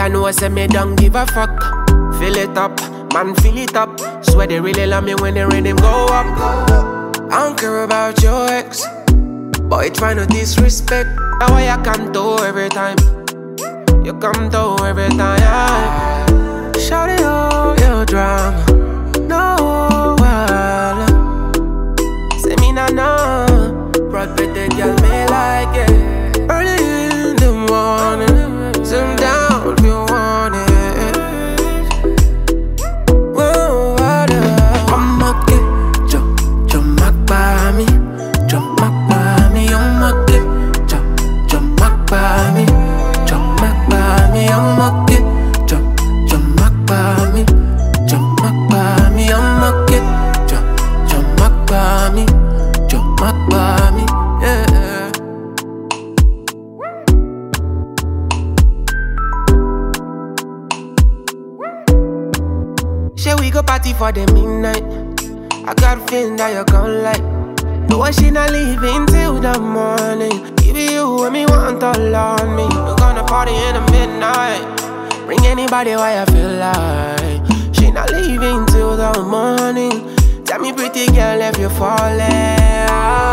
know say me don't give a fuck. Fill it up, man, fill it up. Swear they really love me when the rhythm go up. I don't care about your ex, boy trying to disrespect. That's why I come through every time. You come through every time. Shout it all your drama. No, well, say me nah no. Broad pretty girl me like it. Early in the morning, zoom down if you want it. Whoa, what up? I'ma get jump back by me, jump back by me. I'ma get jump back by me, jump back by me. I'ma get jump back by me, jump back by me. I'ma get jump back by me, jump back by me. Yeah. Shall we go party for the midnight? I got a feeling that you're gon' like. No, she not leaving till the morning. Give you what me want all on me. We're gonna party in the midnight. Bring anybody why I feel like. She not leaving till the morning. Tell me pretty girl if you're falling.